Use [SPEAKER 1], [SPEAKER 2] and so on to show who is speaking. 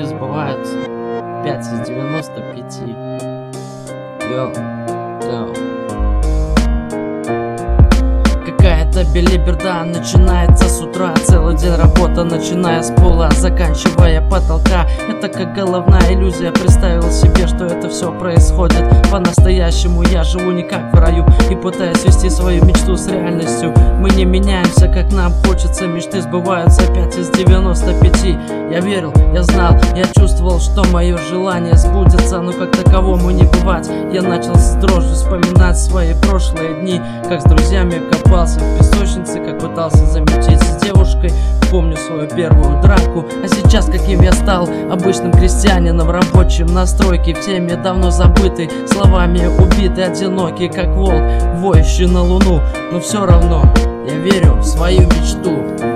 [SPEAKER 1] мечты сбываются 5 из 95. Йоу, йоу. Какая-то белиберда начинается с утра. Целый день работа, начиная с пола, заканчивая потолка. Это как головная иллюзия. Представил себе, что это все происходит по-настоящему. Я живу не как в раю и пытаюсь свести свою мечту с реальностью. Мы не меняемся, как нам хочется. Мечты сбываются 5 из 95. Я верил, я знал, я чувствовал, что мое желание сбудется, но как таковому не бывать. Я начал с дрожью вспоминать свои прошлые дни, как с друзьями копался в песочнице, как пытался замутить с девушкой. Помню свою первую драку. А сейчас каким я стал? Обычным крестьянином, рабочим на стройке, в теме давно забытый, словами убитый, одинокий, как волк, воющий на луну. Но все равно я верю в свою мечту.